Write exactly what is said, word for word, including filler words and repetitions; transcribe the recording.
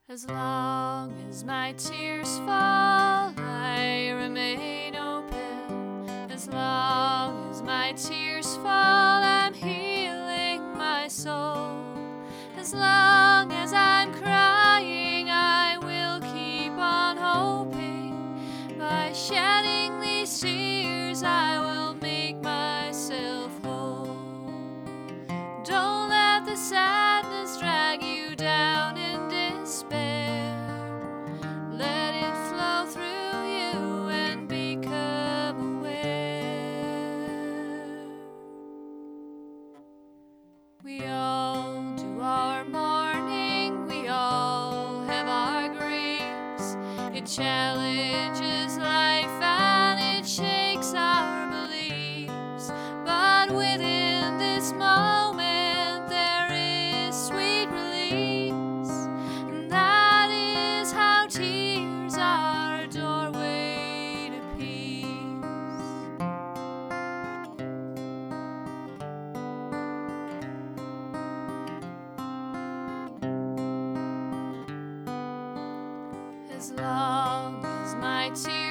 As long as my tears fall, I remain open. As long as my tears fall, I'm healing my soul. As long as I'm crying, I will keep on hoping. By shedding these tears, I will make myself whole. Don't let the sadness drag you down in despair. Let it flow through you and become aware. We all do our mourning, we all have our griefs. It challenges life and it shakes our beliefs. But within this moment there is sweet release, and that is how tears are a doorway to peace. As long as my tears